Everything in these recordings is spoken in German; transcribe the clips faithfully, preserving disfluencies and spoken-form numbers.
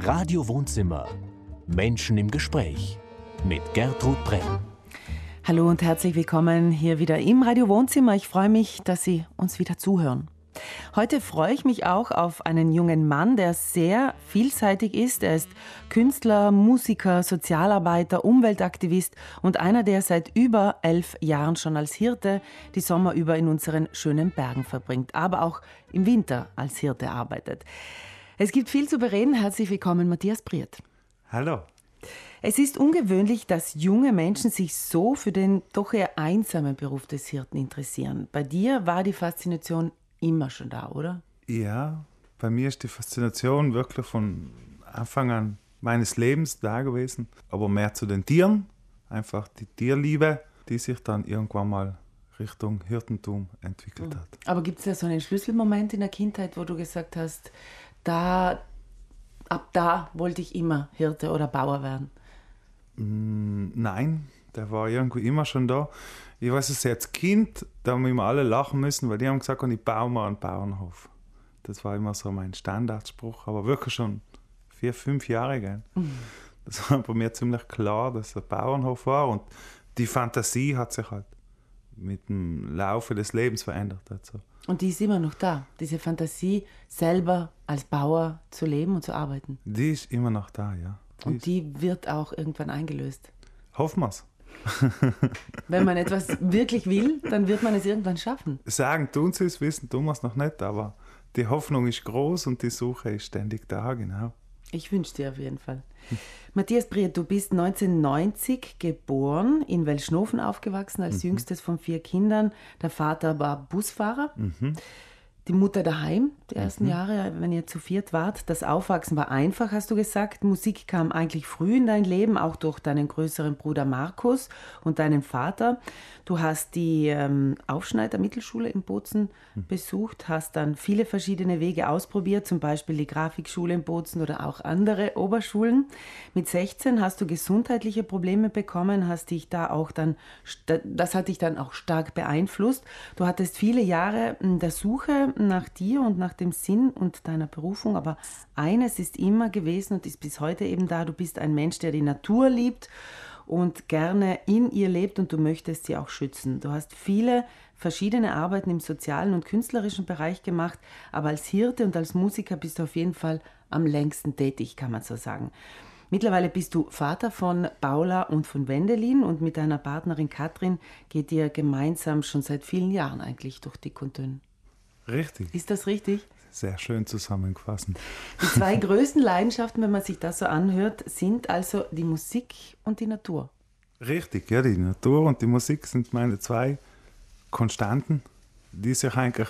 Radio Wohnzimmer. Menschen im Gespräch mit Gertrud Prell. Hallo und herzlich willkommen hier wieder im Radio Wohnzimmer. Ich freue mich, dass Sie uns wieder zuhören. Heute freue ich mich auch auf einen jungen Mann, der sehr vielseitig ist. Er ist Künstler, Musiker, Sozialarbeiter, Umweltaktivist und einer, der seit über elf Jahren schon als Hirte die Sommer über in unseren schönen Bergen verbringt, aber auch im Winter als Hirte arbeitet. Es gibt viel zu bereden. Herzlich willkommen, Matthias Briert. Hallo. Es ist ungewöhnlich, dass junge Menschen sich so für den doch eher einsamen Beruf des Hirten interessieren. Bei dir war die Faszination immer schon da, oder? Ja, bei mir ist die Faszination wirklich von Anfang an meines Lebens da gewesen. Aber mehr zu den Tieren, einfach die Tierliebe, die sich dann irgendwann mal Richtung Hirtentum entwickelt Mhm. hat. Aber gibt es da so einen Schlüsselmoment in der Kindheit, wo du gesagt hast, da, ab da wollte ich immer Hirte oder Bauer werden? Nein, der war irgendwie immer schon da. Ich weiß es, als Kind, da haben wir immer alle lachen müssen, weil die haben gesagt, ich baue mal einen Bauernhof. Das war immer so mein Standardspruch, aber wirklich schon vier, fünf Jahre. Gell? Mhm. Das war bei mir ziemlich klar, dass es ein Bauernhof war und die Fantasie hat sich halt mit dem Laufe des Lebens verändert. Also. Und die ist immer noch da, diese Fantasie, selber als Bauer zu leben und zu arbeiten. Die ist immer noch da, ja. Die und die wird auch irgendwann eingelöst. Hoffen wir es. Wenn man etwas wirklich will, dann wird man es irgendwann schaffen. Sagen tun sie es, wissen tun wir es noch nicht, aber die Hoffnung ist groß und die Suche ist ständig da, genau. Ich wünsche dir auf jeden Fall. Hm. Matthias Briert, du bist neunzehnhundertneunzig geboren, in Welschnofen aufgewachsen, als mhm. jüngstes von vier Kindern. Der Vater war Busfahrer. Mhm. Die Mutter daheim, die ersten mhm. Jahre, wenn ihr zu viert wart. Das Aufwachsen war einfach, hast du gesagt. Musik kam eigentlich früh in dein Leben, auch durch deinen größeren Bruder Markus und deinen Vater. Du hast die ähm, Aufschneider Mittelschule in Bozen mhm. besucht, hast dann viele verschiedene Wege ausprobiert, zum Beispiel die Grafikschule in Bozen oder auch andere Oberschulen. Mit sechzehn hast du gesundheitliche Probleme bekommen, hast dich da auch dann, das hat dich dann auch stark beeinflusst. Du hattest viele Jahre der Suche nach dir und nach dem Sinn und deiner Berufung, aber eines ist immer gewesen und ist bis heute eben da, du bist ein Mensch, der die Natur liebt und gerne in ihr lebt und du möchtest sie auch schützen. Du hast viele verschiedene Arbeiten im sozialen und künstlerischen Bereich gemacht, aber als Hirte und als Musiker bist du auf jeden Fall am längsten tätig, kann man so sagen. Mittlerweile bist du Vater von Paula und von Wendelin und mit deiner Partnerin Katrin geht ihr gemeinsam schon seit vielen Jahren eigentlich durch dick und dünn. Richtig. Ist das richtig? Sehr schön zusammengefasst. Die zwei größten Leidenschaften, wenn man sich das so anhört, sind also die Musik und die Natur. Richtig, ja, die Natur und die Musik sind meine zwei Konstanten, die sich eigentlich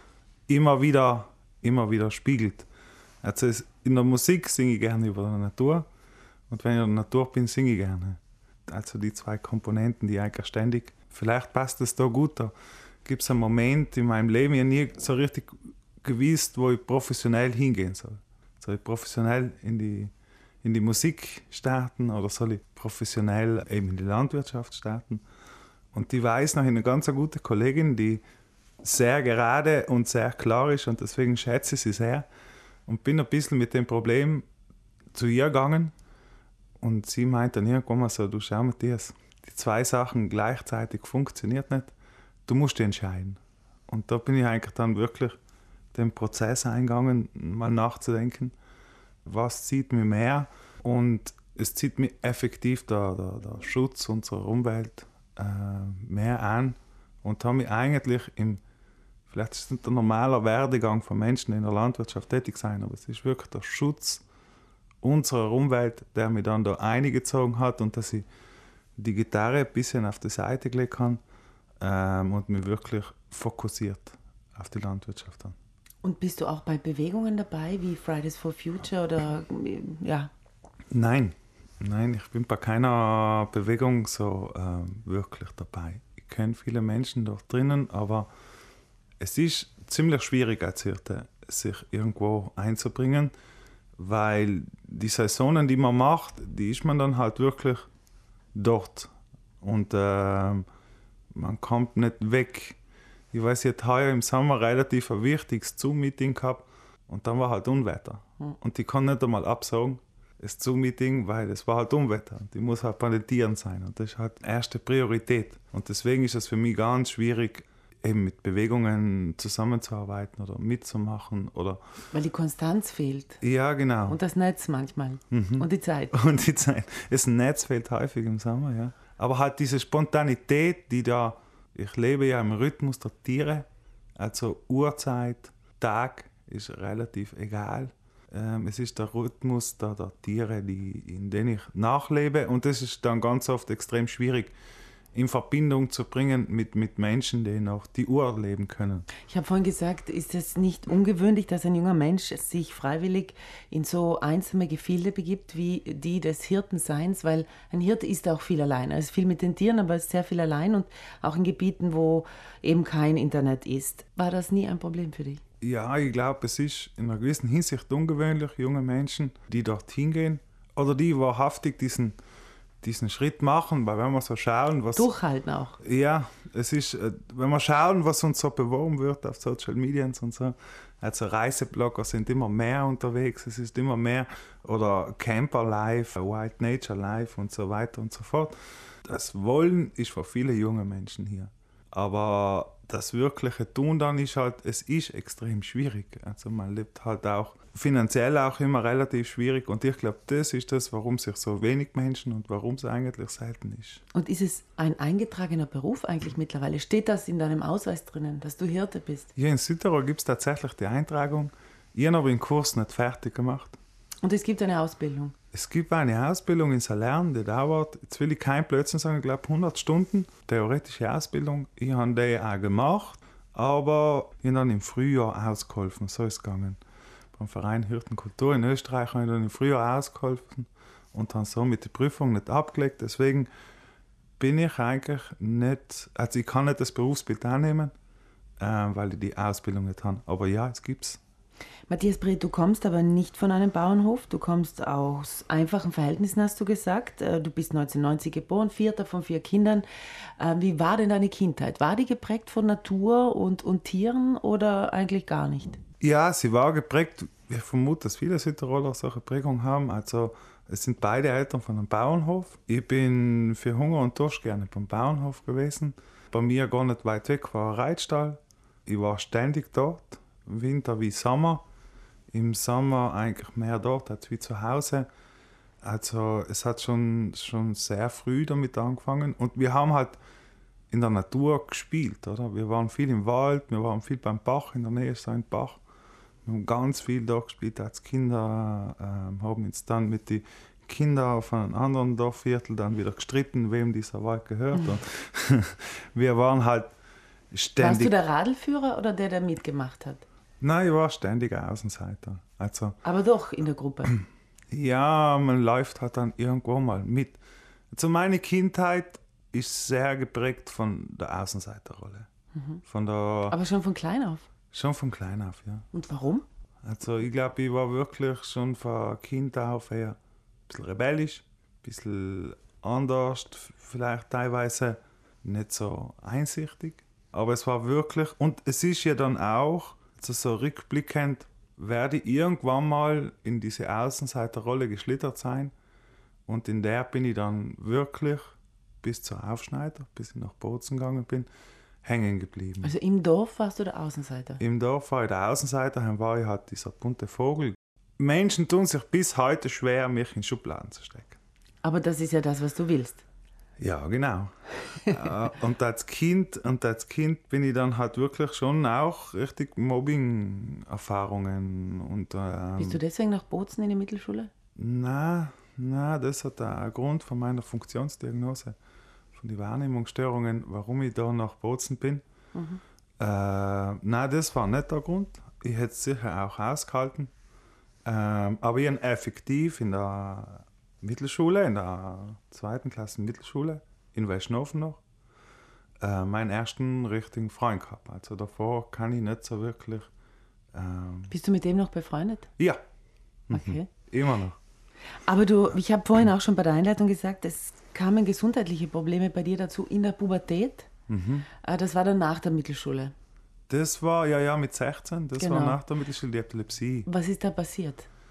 immer wieder, immer wieder spiegelt. Also in der Musik singe ich gerne über die Natur und wenn ich in der Natur bin, singe ich gerne. Also die zwei Komponenten, die eigentlich ständig, vielleicht passt es da gut, da gibt es einen Moment in meinem Leben, ich habe nie so richtig gewusst, wo ich professionell hingehen soll. Soll ich professionell in die, in die Musik starten oder soll ich professionell eben in die Landwirtschaft starten? Und die weiß noch eine ganz gute Kollegin, die sehr gerade und sehr klar ist und deswegen schätze ich sie sehr. Und bin ein bisschen mit dem Problem zu ihr gegangen und sie meinte dann irgendwann mal so, du schau Matthias, die zwei Sachen gleichzeitig funktioniert nicht. Du musst dich entscheiden. Und da bin ich eigentlich dann wirklich den Prozess eingegangen, mal nachzudenken, was zieht mich mehr. Und es zieht mich effektiv der, der, der Schutz unserer Umwelt äh, mehr an. Und habe mich eigentlich im, vielleicht ist es nicht der normale Werdegang von Menschen, die in der Landwirtschaft tätig sein, aber es ist wirklich der Schutz unserer Umwelt, der mich dann da eingezogen hat und dass ich die Gitarre ein bisschen auf die Seite gelegt kann. Ähm, und mich wirklich fokussiert auf die Landwirtschaft an. Und bist du auch bei Bewegungen dabei, wie Fridays for Future oder ja? Nein, nein, ich bin bei keiner Bewegung so äh, wirklich dabei. Ich kenne viele Menschen dort drinnen, aber es ist ziemlich schwierig als Hirte, sich irgendwo einzubringen, weil die Saisonen, die man macht, die ist man dann halt wirklich dort. Und äh, man kommt nicht weg. Ich weiß, ich hatte heuer im Sommer relativ ein wichtiges Zoom-Meeting gehabt und dann war halt Unwetter. Mhm. Und ich kann nicht einmal absagen, das Zoom-Meeting, weil es war halt Unwetter und ich muss halt bei den Tieren sein und das ist halt erste Priorität. Und deswegen ist es für mich ganz schwierig, eben mit Bewegungen zusammenzuarbeiten oder mitzumachen. Oder weil die Konstanz fehlt. Ja, genau. Und das Netz manchmal. Mhm. Und die Zeit. Und die Zeit. Das Netz fehlt häufig im Sommer, ja. Aber halt diese Spontanität, die da, ich lebe ja im Rhythmus der Tiere, also Uhrzeit, Tag ist relativ egal. Ähm, es ist der Rhythmus der, der Tiere, die, in den ich nachlebe und das ist dann ganz oft extrem schwierig in Verbindung zu bringen mit, mit Menschen, die noch die Uhr leben können. Ich habe vorhin gesagt, ist es nicht ungewöhnlich, dass ein junger Mensch sich freiwillig in so einsame Gefilde begibt, wie die des Hirtenseins, weil ein Hirte ist auch viel allein. Er ist viel mit den Tieren, aber er ist sehr viel allein und auch in Gebieten, wo eben kein Internet ist. War das nie ein Problem für dich? Ja, ich glaube, es ist in einer gewissen Hinsicht ungewöhnlich, junge Menschen, die dorthin gehen oder die wahrhaftig diesen diesen Schritt machen, weil wenn wir so schauen, was... Durchhalten auch. Ja, es ist, wenn wir schauen, was uns so beworben wird auf Social Media und so, also Reiseblogger sind immer mehr unterwegs, es ist immer mehr, oder Camper Life, White Nature Life und so weiter und so fort. Das Wollen ist für viele junge Menschen hier. Aber das wirkliche Tun dann ist halt, es ist extrem schwierig. Also man lebt halt auch finanziell auch immer relativ schwierig und ich glaube, das ist das, warum sich so wenig Menschen und warum es eigentlich selten ist. Und ist es ein eingetragener Beruf eigentlich mittlerweile? Steht das in deinem Ausweis drinnen, dass du Hirte bist? Hier in Südtirol gibt es tatsächlich die Eintragung. Ich habe den Kurs nicht fertig gemacht. Und es gibt eine Ausbildung? Es gibt eine Ausbildung in Salern, die dauert, jetzt will ich kein Blödsinn sagen, ich glaube hundert Stunden, theoretische Ausbildung. Ich habe die auch gemacht, aber ich habe dann im Frühjahr ausgeholfen, so ist es gegangen. Beim Verein Hirtenkultur in Österreich habe ich dann im Frühjahr ausgeholfen und habe somit die Prüfung nicht abgelegt. Deswegen bin ich eigentlich nicht, also ich kann nicht das Berufsbild annehmen, äh, weil ich die Ausbildung nicht habe. Aber ja, es gibt es. Matthias Breth, du kommst aber nicht von einem Bauernhof, du kommst aus einfachen Verhältnissen, hast du gesagt. Du bist neunzehnhundertneunzig geboren, vierter von vier Kindern. Wie war denn deine Kindheit? War die geprägt von Natur und, und Tieren oder eigentlich gar nicht? Ja, sie war geprägt. Ich vermute, dass viele Südtiroler solche Prägung haben. Also es sind beide Eltern von einem Bauernhof. Ich bin für Hunger und Durst gerne beim Bauernhof gewesen. Bei mir gar nicht weit weg war ein Reitstall. Ich war ständig dort, Winter wie Sommer. Im Sommer eigentlich mehr dort als wie zu Hause. Also es hat schon, schon sehr früh damit angefangen. Und wir haben halt in der Natur gespielt, oder? Wir waren viel im Wald, wir waren viel beim Bach, in der Nähe ist so ein Bach. Wir haben ganz viel da gespielt als Kinder, ähm, haben uns dann mit den Kindern auf einem anderen Dorfviertel dann wieder gestritten, wem dieser Wald gehört. Mhm. Und wir waren halt ständig... Warst du der Radlführer oder der, der mitgemacht hat? Nein, ich war ständiger Außenseiter. Also, aber doch in der Gruppe? Ja, man läuft halt dann irgendwo mal mit. Also meine Kindheit ist sehr geprägt von der Außenseiterrolle. Mhm. Von der, aber schon von klein auf? Schon von klein auf, ja. Und warum? Also ich glaube, ich war wirklich schon von Kind auf eher ein bisschen rebellisch, ein bisschen anders, vielleicht teilweise nicht so einsichtig. Aber es war wirklich, und es ist ja dann auch, also so rückblickend, werde ich irgendwann mal in diese Außenseiterrolle geschlittert sein. Und in der bin ich dann wirklich bis zur Aufschneider, bis ich nach Bozen gegangen bin, hängen geblieben. Also im Dorf warst du der Außenseiter? Im Dorf war ich der Außenseiter, dann war ich halt dieser bunte Vogel. Menschen tun sich bis heute schwer, mich in Schubladen zu stecken. Aber das ist ja das, was du willst. Ja, genau. und, als kind, und als Kind bin ich dann halt wirklich schon auch richtig Mobbing-Erfahrungen. Und, ähm, Bist du deswegen nach Bozen in die Mittelschule? Nein, nein, das hat einen Grund von meiner Funktionsdiagnose, von den Wahrnehmungsstörungen, warum ich da nach Bozen bin. Mhm. Äh, nein, das war nicht der Grund. Ich hätte es sicher auch ausgehalten. Ähm, aber ich habe effektiv in der Mittelschule, in der zweiten Klasse Mittelschule, in Welschnofen noch, äh, meinen ersten richtigen Freund gehabt. Also davor kann ich nicht so wirklich... Ähm, Bist du mit dem noch befreundet? Ja. Okay. Mhm. Immer noch. Aber du, ich habe vorhin auch schon bei der Einleitung gesagt, es kamen gesundheitliche Probleme bei dir dazu in der Pubertät. Mhm. Das war dann nach der Mittelschule. Das war, ja, ja, mit sechzehn, das genau. war nach der Mittelschule die Epilepsie. Was ist da passiert?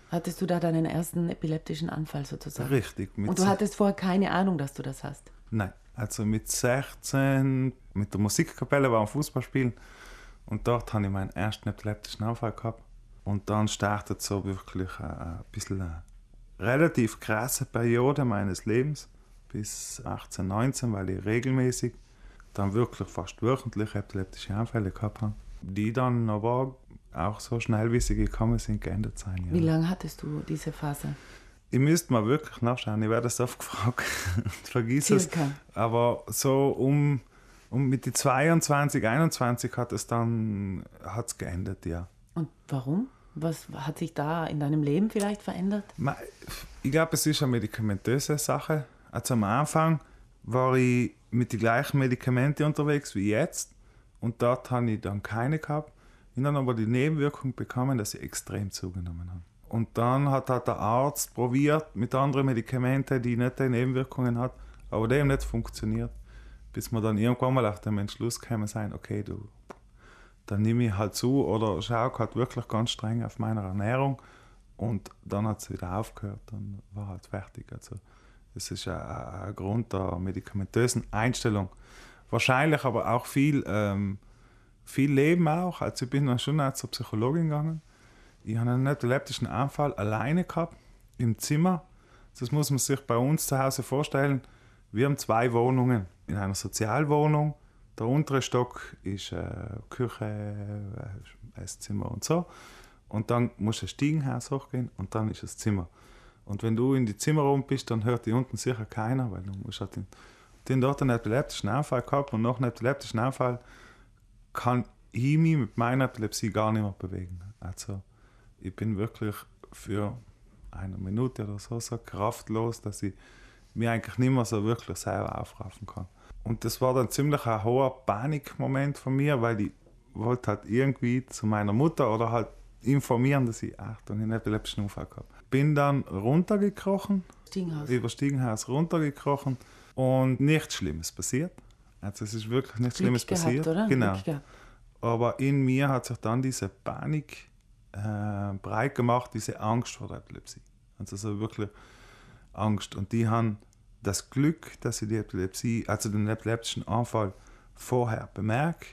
Hattest du da deinen ersten epileptischen Anfall sozusagen? Richtig. Mit Und du hattest vorher keine Ahnung, dass du das hast? Nein, also mit sechzehn, mit der Musikkapelle war am Fußballspielen und dort habe ich meinen ersten epileptischen Anfall gehabt. Und dann startet so wirklich ein, ein bisschen eine relativ krasse Periode meines Lebens, bis achtzehn, neunzehn, weil ich regelmäßig dann wirklich fast wöchentlich epileptische Anfälle gehabt habe, die dann aber auch so schnell, wie sie gekommen sind, geendet sein. Ja. Wie lange hattest du diese Phase? Ich müsste mal wirklich nachschauen, ich werde das oft gefragt und vergiss es. Circa. Aber so um, um mit die zweiundzwanzig, einundzwanzig hat es dann hat's geendet, ja. Und warum? Was hat sich da in deinem Leben vielleicht verändert? Ich glaube, es ist eine medikamentöse Sache. Also am Anfang war ich mit den gleichen Medikamenten unterwegs wie jetzt und dort habe ich dann keine gehabt. Ich habe dann aber die Nebenwirkung bekommen, dass ich extrem zugenommen habe. Und dann hat halt der Arzt probiert mit anderen Medikamenten, die nicht die Nebenwirkungen hat, aber die haben nicht funktioniert. Bis wir dann irgendwann mal auf den Entschluss kamen, sein, okay, du, dann nehme ich halt zu oder schaue halt wirklich ganz streng auf meine Ernährung. Und dann hat es wieder aufgehört, dann war halt fertig. Also das ist ein, ein Grund der medikamentösen Einstellung. Wahrscheinlich aber auch viel, ähm, viel Leben auch. Also ich bin dann schon auch zur Psychologin gegangen. Ich habe einen epileptischen Anfall alleine gehabt, im Zimmer. Das muss man sich bei uns zu Hause vorstellen. Wir haben zwei Wohnungen. In einer Sozialwohnung. Der untere Stock ist äh, Küche, äh, Esszimmer und so. Und dann musst du ein Stiegenhaus hochgehen und dann ist das Zimmer. Und wenn du in die Zimmer rum bist, dann hört die unten sicher keiner, weil du musst halt in, den dort einen epileptischen Anfall gehabt und nach einem epileptischen Anfall kann ich mich mit meiner Epilepsie gar nicht mehr bewegen. Also ich bin wirklich für eine Minute oder so so kraftlos, dass ich mich eigentlich nicht mehr so wirklich selber aufraffen kann. Und das war dann ziemlich ein hoher Panikmoment von mir, weil ich wollte halt irgendwie zu meiner Mutter oder halt informieren, dass ich Achtung, einen epileptischen Unfall habe. Bin dann runtergekrochen, Stiegenhaus. über Stiegenhaus runtergekrochen und nichts Schlimmes passiert. Also es ist wirklich nichts Glück Schlimmes gehabt, passiert. oder? Genau. Glück gehabt. Aber in mir hat sich dann diese Panik äh, breit gemacht, diese Angst vor der Epilepsie. Also so wirklich Angst. Und die haben das Glück, dass ich die Epilepsie, also den epileptischen Anfall vorher bemerke.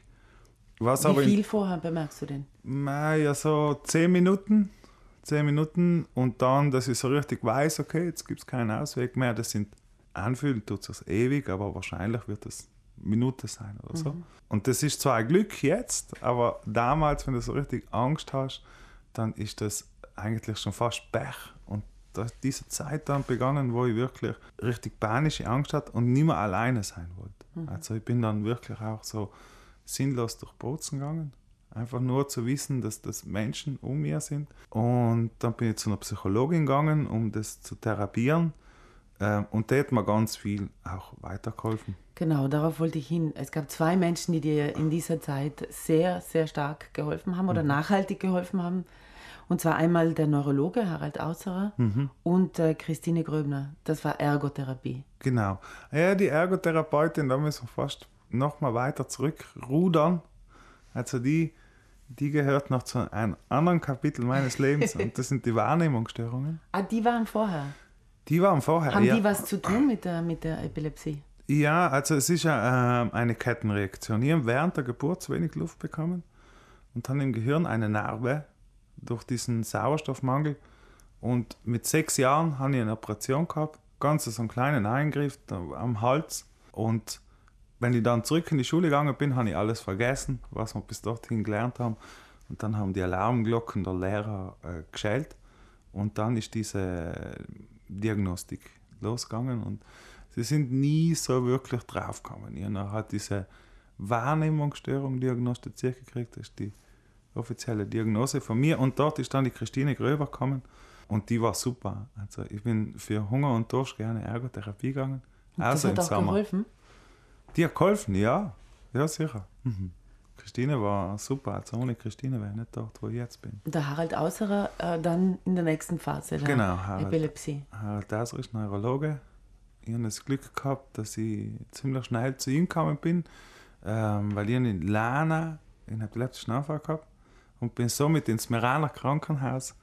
Was Wie aber viel in, vorher bemerkst du denn? ja, so zehn Minuten. Zehn Minuten und dann, dass ich so richtig weiß, okay, jetzt gibt es keinen Ausweg mehr. Das sind anfühlen, tut es ewig, aber wahrscheinlich wird es Minuten sein oder so. Mhm. Und das ist zwar ein Glück jetzt, aber damals, wenn du so richtig Angst hast, dann ist das eigentlich schon fast Pech. Und das, diese Zeit dann begonnen, wo ich wirklich richtig panische Angst hatte und nicht mehr alleine sein wollte. Mhm. Also ich bin dann wirklich auch so sinnlos durch Bozen gegangen. Einfach nur zu wissen, dass das Menschen um mir sind. Und dann bin ich zu einer Psychologin gegangen, um das zu therapieren. Und der hat mir ganz viel auch weitergeholfen. Genau, darauf wollte ich hin. Es gab zwei Menschen, die dir in dieser Zeit sehr, sehr stark geholfen haben oder mhm. nachhaltig geholfen haben. Und zwar einmal der Neurologe Harald Ausserer mhm. und äh, Christine Gröbner. Das war Ergotherapie. Genau. Ja, die Ergotherapeutin, da müssen wir fast noch mal weiter zurückrudern. Also die, die gehört noch zu einem anderen Kapitel meines Lebens und das sind die Wahrnehmungsstörungen. Ah, die waren vorher? Die waren vorher, Haben ja. die was zu tun mit der, mit der Epilepsie? Ja, also es ist ja, äh, eine Kettenreaktion. Ich habe während der Geburt zu wenig Luft bekommen und habe im Gehirn eine Narbe durch diesen Sauerstoffmangel. Und mit sechs Jahren habe ich eine Operation gehabt, ganz so einen kleinen Eingriff am Hals. Und wenn ich dann zurück in die Schule gegangen bin, habe ich alles vergessen, was wir bis dorthin gelernt haben. Und dann haben die Alarmglocken der Lehrer äh, geschellt. Und dann ist diese Diagnostik losgegangen. Und sie sind nie so wirklich draufgekommen. Ich habe halt diese Wahrnehmungsstörung diagnostiziert gekriegt. Das ist die offizielle Diagnose von mir. Und dort ist dann die Christine Gröber gekommen. Und die war super. Also ich bin für Hunger und Durst gerne Ergotherapie gegangen. Und also das hat im auch Sommer. geholfen? Die hat geholfen, ja. Ja, sicher. Mhm. Christine war super. Also ohne Christine wäre ich nicht dort, wo ich jetzt bin. Der Harald Ausserer äh, dann in der nächsten Phase der genau, Harald, Epilepsie. Harald Ausserer ist Neurologe. Ich habe das Glück gehabt, dass ich ziemlich schnell zu ihm gekommen bin, ähm, weil ich in Lana einen epileptischen Anfall gehabt und bin somit ins Meraner Krankenhaus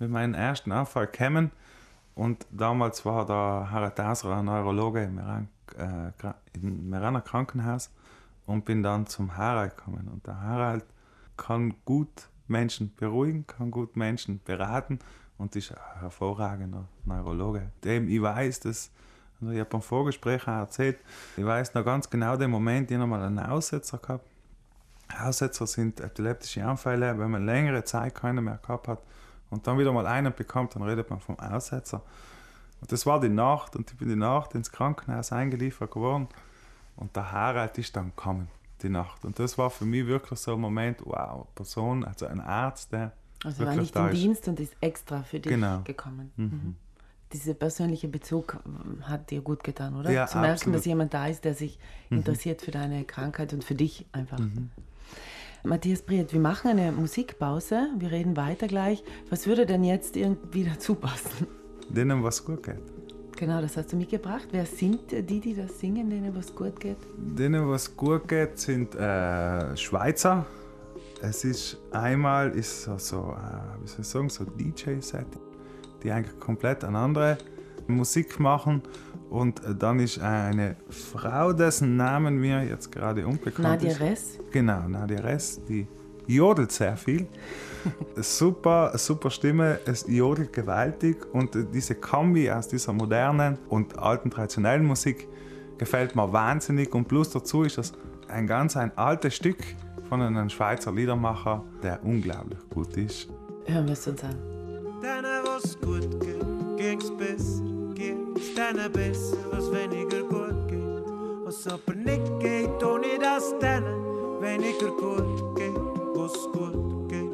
mit meinem ersten Anfall gekommen. Und damals war der Harald Dauser, ein Neurologe im Meran, äh, im Meraner Krankenhaus. Und bin dann zum Harald gekommen. Und der Harald kann gut Menschen beruhigen, kann gut Menschen beraten und ist ein hervorragender Neurologe. Dem ich weiß, dass, also ich habe beim Vorgespräch auch erzählt, ich weiß noch ganz genau den Moment, ich habe mal einen Aussetzer gehabt. Aussetzer sind epileptische Anfälle, wenn man längere Zeit keinen mehr gehabt hat und dann wieder mal einen bekommt, dann redet man vom Aussetzer. Und das war die Nacht und ich bin die Nacht ins Krankenhaus eingeliefert geworden und der Harald ist dann gekommen, die Nacht. Und das war für mich wirklich so ein Moment, wow, eine Person, also ein Arzt, der Also er war nicht im Dienst und ist extra für dich genau. gekommen. Mhm. Mhm. Dieser persönliche Bezug hat dir gut getan, oder? Ja, zu merken, absolut. dass jemand da ist, der sich mhm. interessiert für deine Krankheit und für dich einfach. Mhm. Matthias Briet, wir machen eine Musikpause, wir reden weiter gleich. Was würde denn jetzt irgendwie dazu passen? Denen was gut geht. Genau, das hast du mitgebracht. Wer sind die, die das singen, denen was gut geht? Denen was gut geht, sind äh, Schweizer. Es ist einmal ist so, so äh, wie soll ich sagen, so D J-Set, die eigentlich komplett eine andere Musik machen. Und äh, dann ist eine Frau, dessen Namen mir jetzt gerade unbekannt Nadia ist. Nadia Ress? Genau, Nadia Ress, die jodelt sehr viel. super, super Stimme, es jodelt gewaltig und äh, diese Kombi aus dieser modernen und alten traditionellen Musik gefällt mir wahnsinnig. Und plus dazu ist das ein ganz ein altes Stück von einem Schweizer Liedermacher, der unglaublich gut ist. Hören wir es uns an. Denen, was gut geht, ging's besser, geht's denen besser, was weniger gut geht. Was aber nicht geht, ohne dass denen weniger gut geht, was gut geht.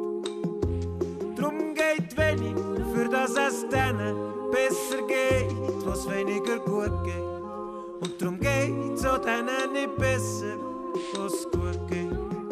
Drum geht wenig, für das es denen besser geht, was weniger gut geht. Und drum geht's auch denen nicht besser, was gut geht.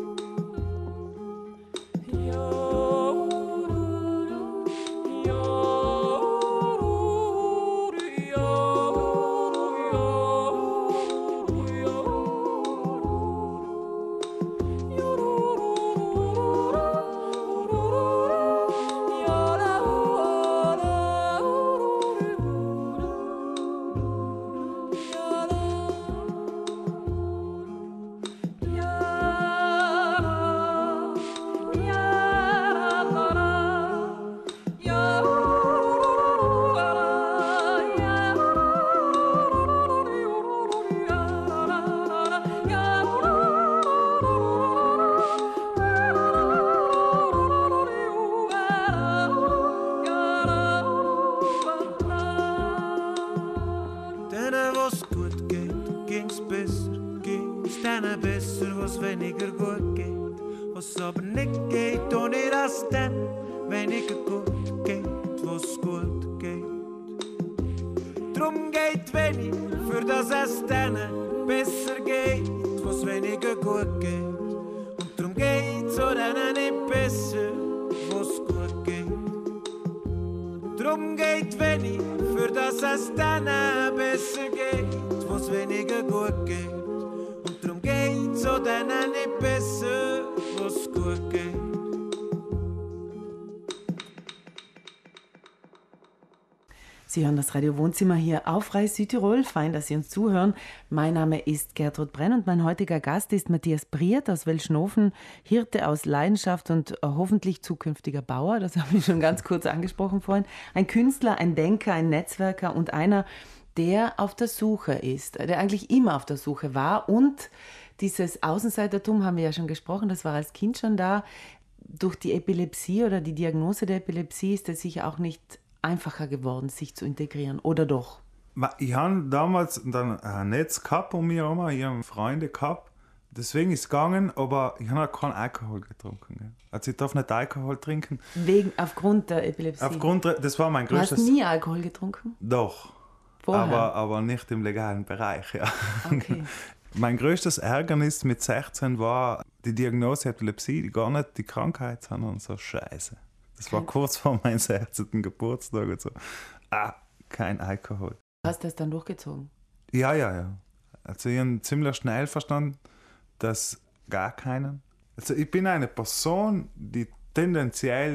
Sie hören das Radio Wohnzimmer hier auf Rai Südtirol. Fein, dass Sie uns zuhören. Mein Name ist Gertrud Brenn und mein heutiger Gast ist Matthias Briet aus Welschnofen, Hirte aus Leidenschaft und hoffentlich zukünftiger Bauer. Das habe ich schon ganz kurz angesprochen vorhin. Ein Künstler, ein Denker, ein Netzwerker und einer, der auf der Suche ist, der eigentlich immer auf der Suche war. Und dieses Außenseitertum haben wir ja schon gesprochen, das war als Kind schon da. Durch die Epilepsie oder die Diagnose der Epilepsie ist es sicher auch nicht einfacher geworden, sich zu integrieren, oder doch? Ich habe damals dann ein Netz gehabt um mich herum, ich habe Freunde gehabt, deswegen ist es gegangen, aber ich habe keinen Alkohol getrunken. Gell? Also ich darf nicht Alkohol trinken. Wegen, aufgrund der Epilepsie? Aufgrund, das war mein größtes... Du hast nie Alkohol getrunken? Doch, aber, aber nicht im legalen Bereich. Ja. Okay. Mein größtes Ärgernis mit sechzehn war die Diagnose Epilepsie, gar nicht die Krankheit, sondern so Scheiße. Das war kurz vor meinem sechzehnten Geburtstag und so. Ah, kein Alkohol. Hast du das dann durchgezogen? Ja, ja, ja. Also ich habe ziemlich schnell verstanden, dass gar keinen. Also ich bin eine Person, die tendenziell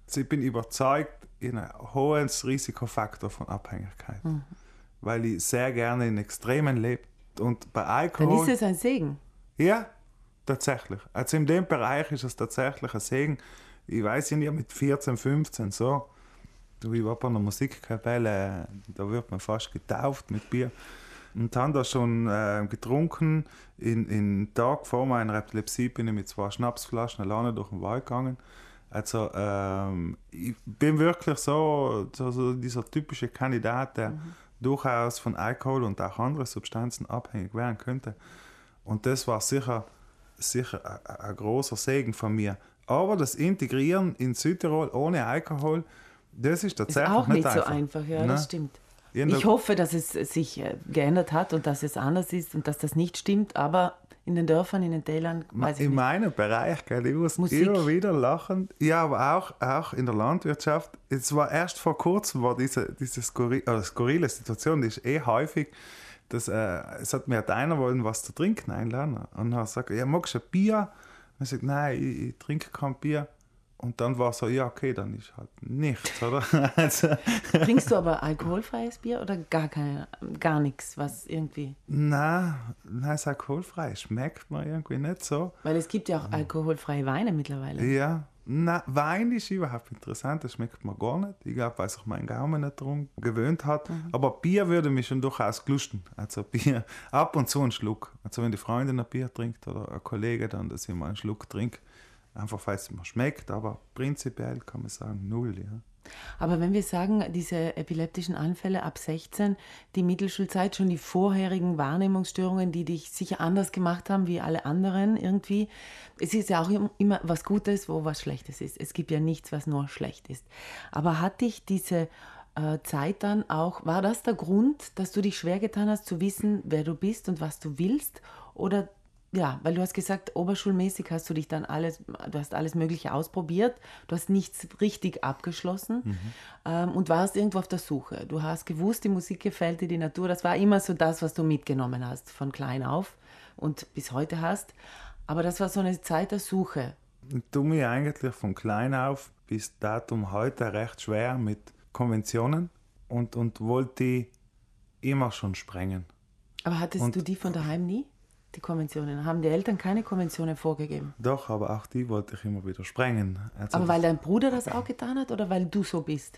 ich bin überzeugt in einem hohen Risikofaktor von Abhängigkeit. Mhm. Weil ich sehr gerne in Extremen lebe. Und bei Alkohol... Dann ist es ein Segen. Ja, tatsächlich. Also in dem Bereich ist es tatsächlich ein Segen. Ich weiß ja mit vierzehn, fünfzehn so, ich war bei einer Musikkapelle, da wird man fast getauft mit Bier. Und habe da schon äh, getrunken. In, in Tag vor meiner Epilepsie bin ich mit zwei Schnapsflaschen alleine durch den Wald gegangen. Also ähm, ich bin wirklich so, so, so dieser typische Kandidat, der mhm. durchaus von Alkohol und auch anderen Substanzen abhängig werden könnte. Und das war sicher, sicher ein, ein großer Segen von mir. Aber das Integrieren in Südtirol ohne Alkohol, das ist tatsächlich ist auch nicht, nicht so einfach. einfach. Ja, ne? Das stimmt. Ich hoffe, dass es sich geändert hat und dass es anders ist und dass das nicht stimmt, aber in den Dörfern, in den Tälern, weiß ich in nicht. meinem Bereich, gell, ich muss Musik. immer wieder lachen. Ja, aber auch, auch in der Landwirtschaft. Es war erst vor kurzem, war diese, diese skurri äh, skurrile Situation, die ist eh häufig, dass, äh, es hat mir einer wollen was zu trinken einladen und er sagt, ja, magst du ein Bier? Und ich sage, nein, ich, ich trinke kein Bier. Und dann war so, ja, okay, dann ist halt nichts, oder? Also, trinkst du aber alkoholfreies Bier oder gar keine, gar nichts, was irgendwie... Nein, nein, es ist alkoholfrei. Schmeckt mir irgendwie nicht so. Weil es gibt ja auch alkoholfreie Weine mittlerweile. Ja, nein, Wein ist überhaupt interessant, das schmeckt mir gar nicht. Ich glaube, weil sich mein Gaumen nicht darum gewöhnt hat. Mhm. Aber Bier würde mich schon durchaus glusten. Also Bier, ab und zu einen Schluck. Also wenn die Freundin ein Bier trinkt oder ein Kollege, dann, dass ich mal einen Schluck trinke. Einfach, weil es mir schmeckt, aber prinzipiell kann man sagen, null. Ja. Aber wenn wir sagen, diese epileptischen Anfälle ab sechzehn, die Mittelschulzeit, schon die vorherigen Wahrnehmungsstörungen, die dich sicher anders gemacht haben wie alle anderen irgendwie. Es ist ja auch immer was Gutes, wo was Schlechtes ist. Es gibt ja nichts, was nur schlecht ist. Aber hat dich diese äh, Zeit dann auch, war das der Grund, dass du dich schwer getan hast, zu wissen, wer du bist und was du willst? Oder ja, weil du hast gesagt, oberschulmäßig hast du dich dann alles, du hast alles Mögliche ausprobiert, du hast nichts richtig abgeschlossen mhm. ähm, und warst irgendwo auf der Suche. Du hast gewusst, die Musik gefällt dir, die Natur, das war immer so das, was du mitgenommen hast, von klein auf und bis heute hast. Aber das war so eine Zeit der Suche. Ich tue mich eigentlich von klein auf bis datum heute recht schwer mit Konventionen und, und wollte die immer schon sprengen. Aber hattest und, du die von daheim nie? Die Konventionen. Haben die Eltern keine Konventionen vorgegeben? Doch, aber auch die wollte ich immer wieder sprengen. Also aber weil dein Bruder das auch getan hat oder weil du so bist?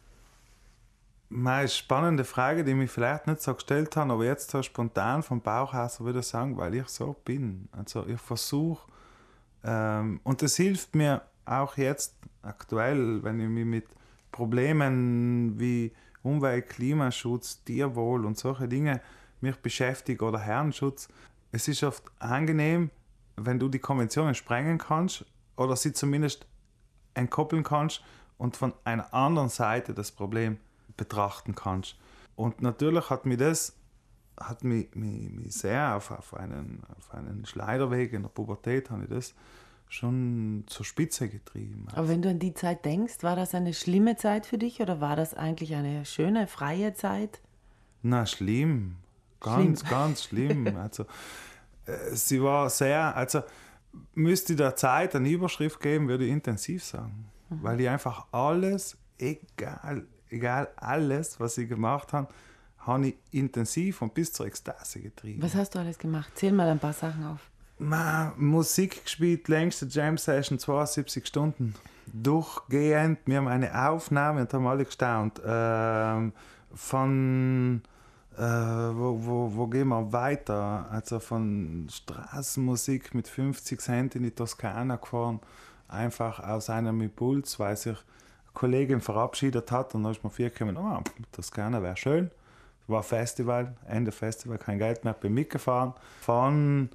Eine spannende Frage, die mich vielleicht nicht so gestellt haben, aber jetzt so spontan vom Bauch aus würde ich sagen, weil ich so bin. Also ich versuche, ähm, und das hilft mir auch jetzt aktuell, wenn ich mich mit Problemen wie Umwelt, Klimaschutz, Tierwohl und solche Dinge mich beschäftige oder Herrenschutz. Es ist oft angenehm, wenn du die Konventionen sprengen kannst oder sie zumindest entkoppeln kannst und von einer anderen Seite das Problem betrachten kannst. Und natürlich hat mich das hat mich, mich, mich sehr auf, auf, einen, auf einen Schleiderweg in der Pubertät habe ich das schon zur Spitze getrieben. Aber wenn du an die Zeit denkst, war das eine schlimme Zeit für dich oder war das eigentlich eine schöne, freie Zeit? Na, schlimm. Ganz, schlimm. ganz schlimm. Also, äh, sie war sehr, also müsste ich der Zeit eine Überschrift geben, würde ich intensiv sagen. Mhm. Weil ich einfach alles, egal, egal alles, was ich gemacht habe, habe ich intensiv und bis zur Ekstase getrieben. Was hast du alles gemacht? Zähl mal ein paar Sachen auf. Ma, Musik gespielt, längste Jam-Session, zweiundsiebzig Stunden. Durchgehend, wir haben eine Aufnahme und haben alle gestaunt. Ähm, von Äh, wo, wo, wo gehen wir weiter? Also von Straßenmusik mit fünfzig Cent in die Toskana gefahren, einfach aus einem Impuls, weil sich eine Kollegin verabschiedet hat und dann ist mir vier gekommen, oh, Toskana wäre schön. War Festival, Ende Festival, kein Geld mehr, bin mitgefahren. Von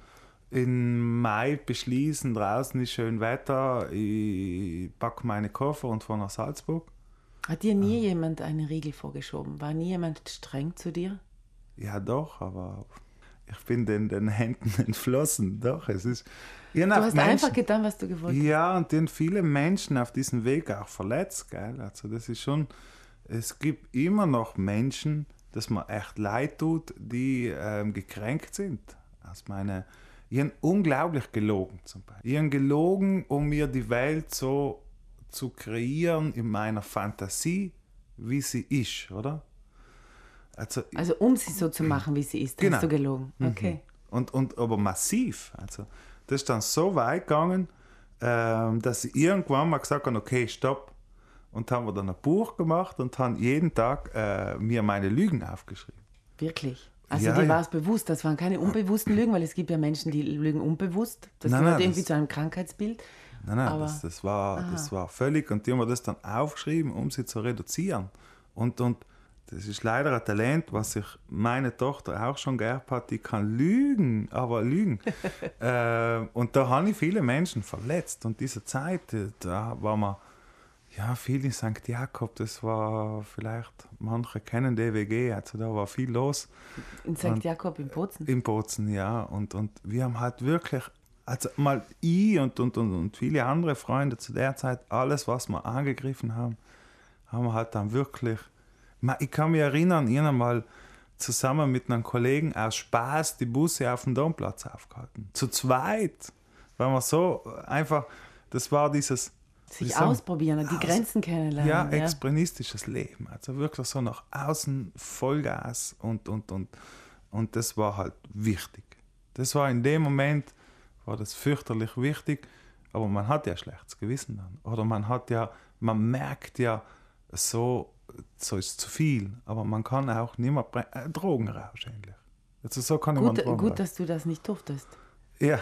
im Mai beschließen, draußen ist schön Wetter, ich packe meine Koffer und fahre nach Salzburg. Hat dir nie äh, jemand einen Riegel vorgeschoben? War nie jemand streng zu dir? Ja, doch, aber ich bin den, den Händen entflossen. Doch, es ist... Du hast Menschen, einfach getan, was du gewollt hast. Ja, und den viele Menschen auf diesem Weg auch verletzt, gell? Also das ist schon... Es gibt immer noch Menschen, dass mir echt leid tut, die ähm, gekränkt sind. Also meine, ich habe unglaublich gelogen zum Beispiel. Ich habe gelogen, um mir die Welt so zu kreieren in meiner Fantasie, wie sie ist, oder? Also, Also um sie so zu machen, wie sie ist, Genau. hast du gelogen. Okay. und, und aber massiv. Also, das ist dann so weit gegangen, ähm, dass ich irgendwann mal gesagt habe, okay, stopp. Und haben wir dann ein Buch gemacht und haben jeden Tag äh, mir meine Lügen aufgeschrieben. Wirklich? Also Ja, dir ja. war es bewusst, das waren keine unbewussten Lügen, weil es gibt ja Menschen, die lügen unbewusst. Das Nein, gehört nein, irgendwie das- zu einem Krankheitsbild. Nein, nein, Aber- das, das, war, das war völlig. Und die haben mir das dann aufgeschrieben, um sie zu reduzieren. Und, und das ist leider ein Talent, was sich meine Tochter auch schon geerbt hat. Die kann lügen, aber lügen. äh, und da habe ich viele Menschen verletzt. Und diese Zeit, äh, da war man, ja, viel in Sankt Jakob, das war vielleicht, manche kennen D W G, also da war viel los. In Sankt Und- Jakob in Bozen. In Bozen, ja. Und, und wir haben halt wirklich, also mal ich und, und, und, und viele andere Freunde zu der Zeit, alles, was wir angegriffen haben, haben wir halt dann wirklich, Ma- ich kann mich erinnern, ich habe mal zusammen mit einem Kollegen aus Spaß die Busse auf dem Domplatz aufgehalten. Zu zweit. Weil wir so einfach, das war dieses, wie Sich sagen, ausprobieren, die aus- Grenzen kennenlernen. ja, Ja, exprenistisches Leben. Also wirklich so nach außen Vollgas und, und, und, und das war halt wichtig. Das war in dem Moment, war das fürchterlich wichtig, aber man hat ja schlechtes Gewissen dann. Oder man hat ja, man merkt ja, so, so ist zu viel, aber man kann auch nicht mehr bre- äh, Drogenrausch ähnlich. Also so kann man Gut, Drogenrausch. gut, dass du das nicht durftest. Ja,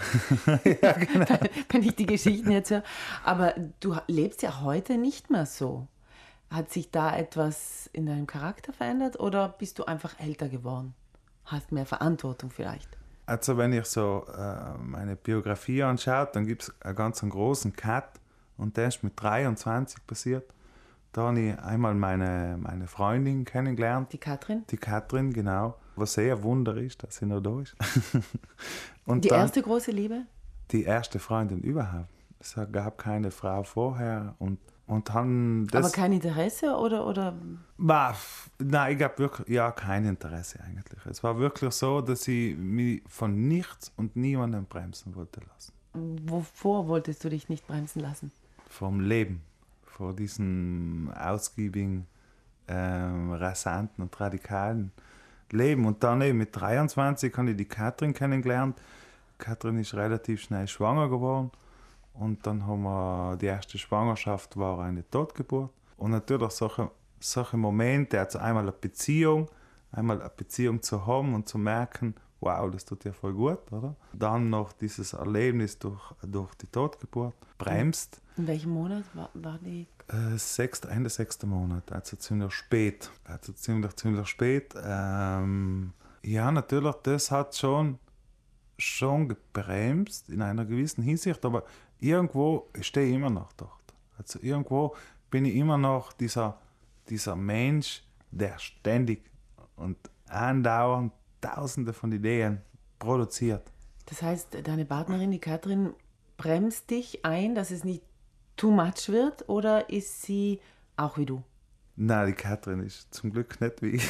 Wenn ich die Geschichten jetzt höre. Aber du lebst ja heute nicht mehr so. Hat sich da etwas in deinem Charakter verändert oder bist du einfach älter geworden? Hast mehr Verantwortung vielleicht? also wenn ich so äh, meine Biografie anschaue, dann gibt es einen ganz einen großen Cut und der ist mit dreiundzwanzig passiert. Da habe ich einmal meine, meine Freundin kennengelernt, Die Katrin? die Katrin, genau, was sehr Wunder ist, dass sie noch da ist. Und Die dann erste große Liebe? die erste Freundin überhaupt. Es gab keine Frau vorher und, und haben das... Aber kein Interesse oder, oder Bah, nein, ich habe wirklich ja, kein Interesse eigentlich. Es war wirklich so, dass ich mich von nichts und niemandem bremsen wollte lassen. wovor wolltest du dich nicht bremsen lassen? Vom Leben, vor diesem ausgiebigen, ähm, rasanten und radikalen Leben. Und dann eben mit dreiundzwanzig habe ich die Katrin kennengelernt. Katrin ist relativ schnell schwanger geworden. Und dann haben wir, die erste Schwangerschaft war eine Totgeburt. Und natürlich solche, solche Momente, also einmal eine Beziehung, einmal eine Beziehung zu haben und zu merken, wow, das tut ja voll gut, oder? Dann noch dieses Erlebnis durch, durch die Totgeburt, bremst. In welchem Monat war, war die? Äh, sechster, Ende sechster Monat, also ziemlich spät. Also ziemlich, ziemlich spät. Ähm, ja, natürlich, das hat schon, schon gebremst in einer gewissen Hinsicht, aber irgendwo stehe ich immer noch dort. Also irgendwo bin ich immer noch dieser, dieser Mensch, der ständig und andauernd Tausende von Ideen produziert. Das heißt, deine Partnerin, die Katrin, bremst dich ein, dass es nicht too much wird oder ist sie auch wie du? Nein, die Katrin ist zum Glück nicht wie ich.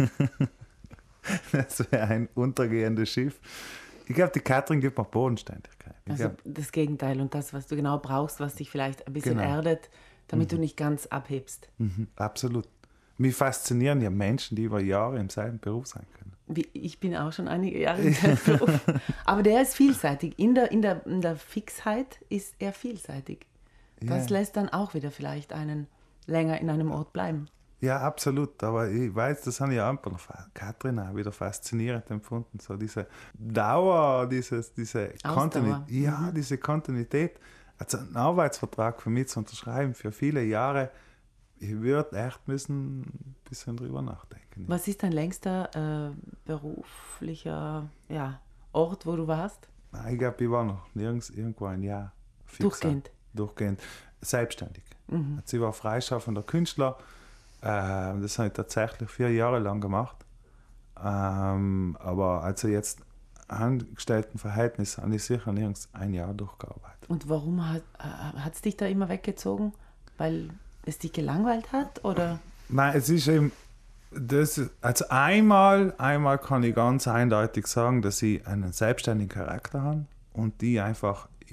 Das wäre ein untergehendes Schiff. Ich glaube, die Katrin gibt mir Bodenständigkeit. Ich Also glaub, das Gegenteil und das, was du genau brauchst, was dich vielleicht ein bisschen Genau. erdet, damit du nicht ganz abhebst. mhm, absolut. Mich faszinieren ja Menschen, die über Jahre im selben Beruf sein können. Wie, ich bin auch schon einige Jahre in dem Beruf. Aber der ist vielseitig. In der, in, der, in der Fixheit ist er vielseitig. Das Ja. lässt dann auch wieder vielleicht einen länger in einem Ort bleiben. Ja, absolut. Aber ich weiß, das habe ich auch einfach noch Katrin auch wieder faszinierend empfunden. So diese Dauer, dieses, diese Ausdauer. Kontinuität. Ja, diese Kontinuität. Also einen Arbeitsvertrag für mich zu unterschreiben für viele Jahre, ich würde echt müssen ein bisschen drüber nachdenken. Was ist dein längster äh, beruflicher ja, Ort, wo du warst? Nein, ich glaube, ich war noch nirgends irgendwo ein Jahr. fix. Durchgehend? Durchgehend. Selbstständig. Mhm. Also ich war freischaffender Künstler. Ähm, das habe ich tatsächlich vier Jahre lang gemacht. Ähm, aber also jetzt Angestelltenverhältnis habe ich sicher nirgends ein Jahr durchgearbeitet. Und warum hat es dich da immer weggezogen? Weil es dich gelangweilt hat? Oder? Nein, es ist eben, das, also einmal, einmal kann ich ganz eindeutig sagen, dass ich einen selbstständigen Charakter habe und die einfach, ich,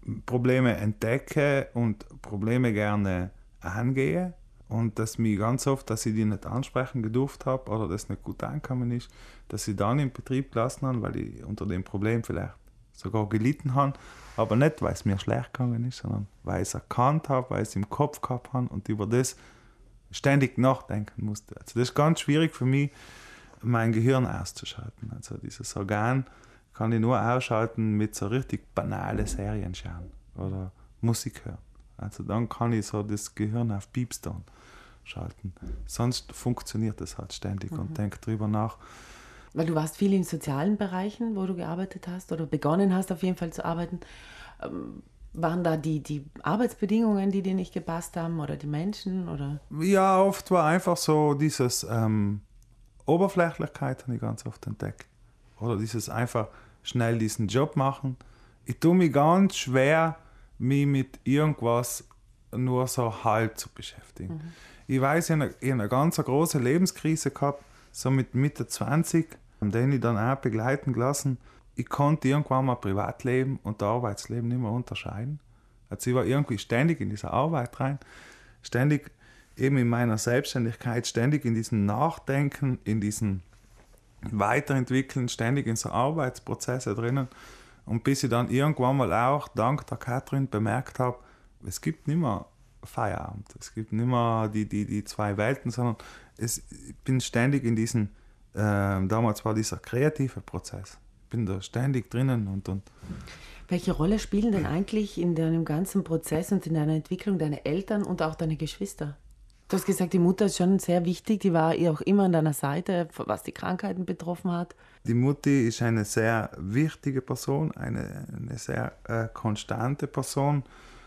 Probleme entdecke und Probleme gerne angehe und dass mich ganz oft, dass ich die nicht ansprechen gedurft habe oder das nicht gut angekommen ist, dass ich dann im Betrieb gelassen habe, weil ich unter dem Problem vielleicht sogar gelitten habe, aber nicht, weil es mir schlecht gegangen ist, sondern weil ich es erkannt habe, weil ich es im Kopf gehabt habe und über das ständig nachdenken musste. Also das ist ganz schwierig für mich, mein Gehirn auszuschalten. Also dieses Organ kann ich nur ausschalten mit so richtig banalen Serien schauen oder Musik hören. Also dann kann ich so das Gehirn auf Piepstone schalten. Sonst funktioniert das halt ständig mhm. und denke drüber nach. Weil du warst viel in sozialen Bereichen, wo du gearbeitet hast oder begonnen hast auf jeden Fall zu arbeiten. Ähm, waren da die, die Arbeitsbedingungen, die dir nicht gepasst haben oder die Menschen? Oder? Ja, oft war einfach so dieses ähm, Oberflächlichkeit, habe ich ganz oft entdeckt. Oder dieses einfach schnell diesen Job machen. Ich tue mich ganz schwer, mich mit irgendwas nur so halb zu beschäftigen. Mhm. Ich weiß, ich habe eine, eine ganz große Lebenskrise gehabt, so mit Mitte zwanzig, den ich dann auch begleiten gelassen. Ich konnte irgendwann mal Privatleben und Arbeitsleben nicht mehr unterscheiden. Also ich war irgendwie ständig in dieser Arbeit rein, ständig eben in meiner Selbstständigkeit, ständig in diesem Nachdenken, in diesem Weiterentwickeln, ständig in so Arbeitsprozesse drinnen. Und bis ich dann irgendwann mal auch dank der Katrin bemerkt habe, es gibt nicht mehr Feierabend, es gibt nicht mehr die, die, die zwei Welten, sondern es, ich bin ständig in diesem, äh, damals war dieser kreative Prozess. Ich bin da ständig drinnen. Und, und Welche Rolle spielen denn eigentlich in deinem ganzen Prozess und in deiner Entwicklung deine Eltern und auch deine Geschwister? Du hast gesagt, die Mutter ist schon sehr wichtig, die war ihr auch immer an deiner Seite, was die Krankheiten betroffen hat. Die Mutti ist eine sehr wichtige Person, eine, eine sehr äh, konstante Person.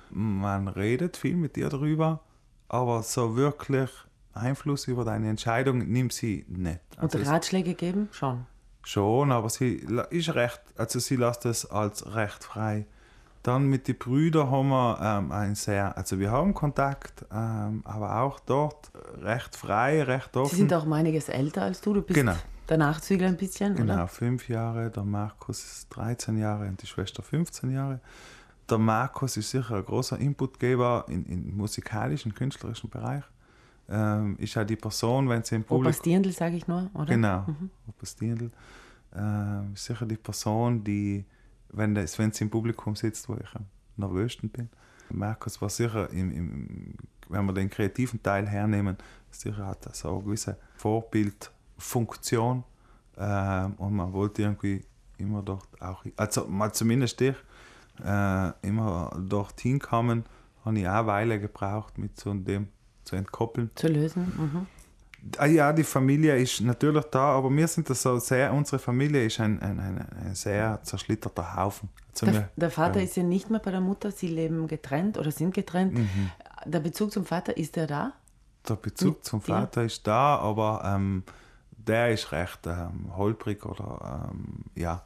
Man redet viel mit ihr darüber, aber so wirklich Einfluss über deine Entscheidung nimmt sie nicht. Also und Ratschläge geben? Schon. Schon, aber sie ist recht, also sie lässt es als recht frei. Dann mit den Brüdern haben wir ähm, ein sehr, also wir haben Kontakt, ähm, aber auch dort recht frei, recht offen. Sie sind auch um einiges älter als du, du bist genau. der Nachzügler ein bisschen, genau, oder? Genau, oder? fünf Jahre, der Markus ist dreizehn Jahre und die Schwester fünfzehn Jahre. Der Markus ist sicher ein großer Inputgeber im in, in musikalischen, künstlerischen Bereich. Ähm, ist auch die Person, wenn sie im Publikum... Opa Stiendl, sage ich nur, oder? Genau, mhm. Opa Stiendl. Ähm, ist sicher die Person, die, wenn, das, wenn sie im Publikum sitzt, wo ich am nervösten bin. Markus war sicher, im, im, wenn wir den kreativen Teil hernehmen, sicher hat er so eine gewisse Vorbildfunktion. Ähm, und man wollte irgendwie immer dort auch, also mal zumindest ich, äh, immer dorthin kommen, habe ich auch eine Weile gebraucht, mit so dem zu entkoppeln. Zu lösen. Mhm. Ja, die Familie ist natürlich da, aber wir sind das so sehr, unsere Familie ist ein, ein, ein, ein sehr zerschlitterter Haufen. Also der, wir, der Vater ja. ist ja nicht mehr bei der Mutter, sie leben getrennt oder sind getrennt. Mhm. Der Bezug zum Vater, ist der da? Der Bezug zum Vater ja. ist da, aber ähm, der ist recht ähm, holprig oder ähm, ja,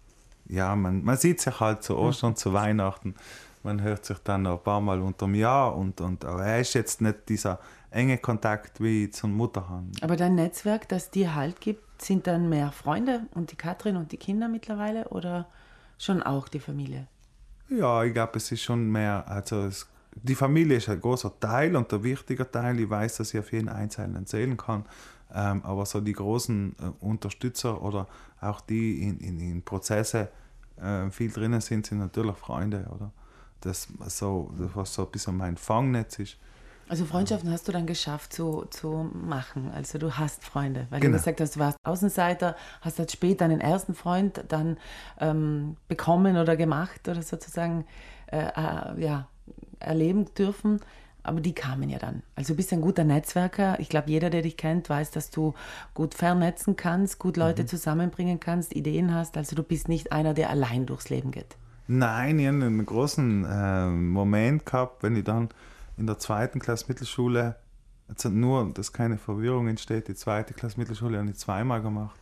ja man, man sieht sich halt zu Ostern, mhm. zu Weihnachten, man hört sich dann noch ein paar Mal unterm Jahr und, und aber er ist jetzt nicht dieser enge Kontakt wie zur Mutter haben. Aber dein Netzwerk, das dir Halt gibt, sind dann mehr Freunde und die Katrin und die Kinder mittlerweile oder schon auch die Familie? Ja, ich glaube, es ist schon mehr, also es, die Familie ist ein großer Teil und der wichtige Teil. Ich weiß, dass ich auf jeden Einzelnen zählen kann, ähm, aber so die großen äh, Unterstützer oder auch die in, in, in Prozesse äh, viel drinnen sind, sind natürlich Freunde, oder? Das, so, das was so ein bisschen mein Fangnetz ist. Also Freundschaften hast du dann geschafft zu, zu machen, also du hast Freunde, weil genau. du gesagt hast, du warst Außenseiter, hast dann später deinen ersten Freund dann ähm, bekommen oder gemacht oder sozusagen äh, äh, ja, erleben dürfen, aber die kamen ja dann. Also du bist ein guter Netzwerker, ich glaube jeder, der dich kennt, weiß, dass du gut vernetzen kannst, gut Leute mhm. zusammenbringen kannst, Ideen hast, also du bist nicht einer, der allein durchs Leben geht. Nein, ich habe einen großen äh, Moment gehabt, wenn ich dann in der zweiten Klasse Mittelschule, also nur, dass keine Verwirrung entsteht, die zweite Klasse Mittelschule habe ich zweimal gemacht.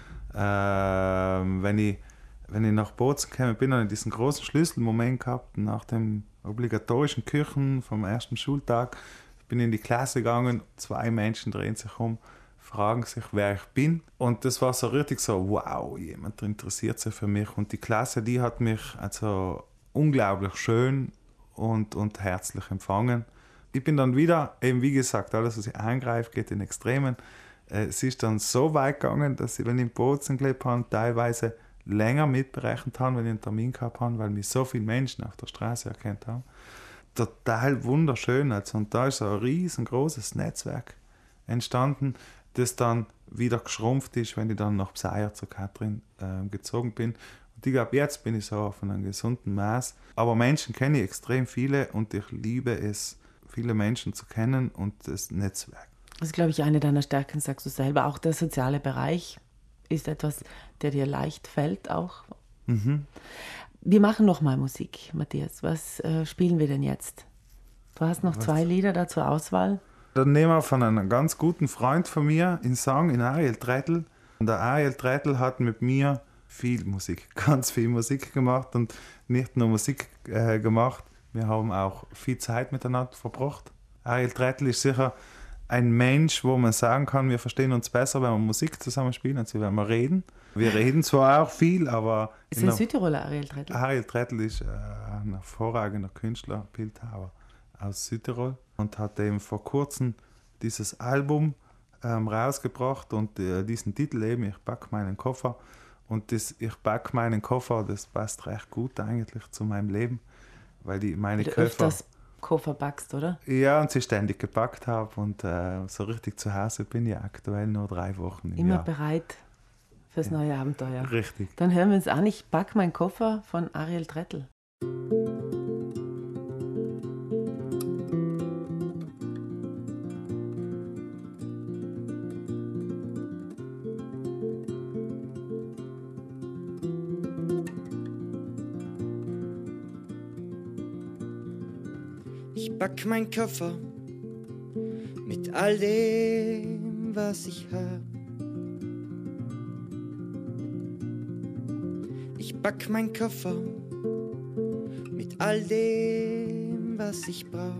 Ähm, wenn, ich, wenn ich nach Bozen gekommen bin, habe ich diesen großen Schlüsselmoment gehabt, nach dem obligatorischen Kirchen vom ersten Schultag. Ich bin in die Klasse gegangen, zwei Menschen drehen sich um, fragen sich, wer ich bin. Und das war so richtig so, wow, jemand interessiert sich für mich. Und die Klasse, die hat mich also unglaublich schön und, und herzlich empfangen. Ich bin dann wieder, eben wie gesagt, alles, was ich eingreife, geht in Extremen. Äh, es ist dann so weit gegangen, dass ich, wenn ich in Bozen gelebt habe, teilweise länger mitberechnet habe, wenn ich einen Termin gehabt habe, weil mich so viele Menschen auf der Straße erkannt haben. Total wunderschön. Also, und da ist so ein riesengroßes Netzwerk entstanden, das dann wieder geschrumpft ist, wenn ich dann nach Pseier zu Katrin äh, gezogen bin. Und ich glaube, jetzt bin ich so auf einem gesunden Maß. Aber Menschen kenne ich extrem viele und ich liebe es, viele Menschen zu kennen und das Netzwerk. Das ist, glaube ich, eine deiner Stärken, sagst du selber. Auch der soziale Bereich ist etwas, der dir leicht fällt auch. Mhm. Wir machen noch mal Musik, Matthias. Was äh, spielen wir denn jetzt? Du hast noch Was? zwei Lieder da zur Auswahl. Dann nehmen wir von einem ganz guten Freund von mir einen Song, in Ariel Trettel. Und der Ariel Trettel hat mit mir viel Musik, ganz viel Musik gemacht und nicht nur Musik äh, gemacht. Wir haben auch viel Zeit miteinander verbracht. Ariel Trettel ist sicher ein Mensch, wo man sagen kann, wir verstehen uns besser, wenn wir Musik zusammen spielen, als wenn wir reden. Wir reden zwar auch viel, aber... Ist ein Südtiroler, Ariel Trettel? Ariel Trettel ist äh, ein hervorragender Künstler, Bildhauer aus Südtirol und hat eben vor kurzem dieses Album ähm, rausgebracht und äh, diesen Titel eben, ich packe meinen Koffer. Und das Ich packe meinen Koffer, das passt recht gut eigentlich zu meinem Leben, weil die meine weil du Koffer... öfters Koffer packst, oder? Ja, und sie ständig gepackt habe und äh, so richtig zu Hause bin ich aktuell nur drei Wochen im Immer Jahr. bereit fürs Ja. neue Abenteuer. Richtig. Dann hören wir uns an, ich pack meinen Koffer von Ariel Trettel. Ich pack meinen Koffer mit all dem, was ich hab. Ich pack meinen Koffer mit all dem, was ich brauch.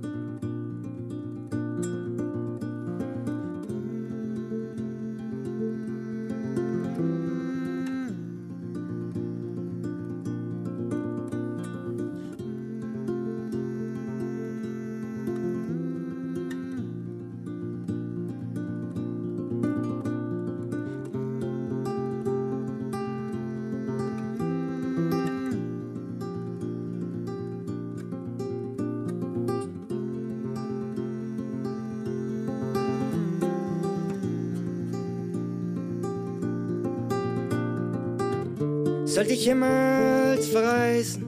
Sollte ich jemals verreisen,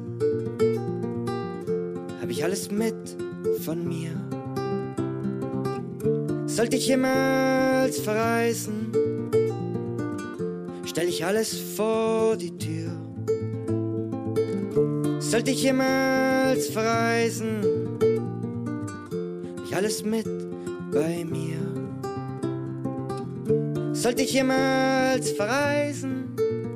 hab ich alles mit von mir. Sollte ich jemals verreisen, stell ich alles vor die Tür. Sollte ich jemals verreisen, hab ich alles mit bei mir. Sollte ich jemals verreisen,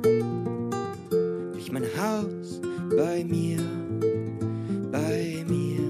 mein Haus bei mir, bei mir.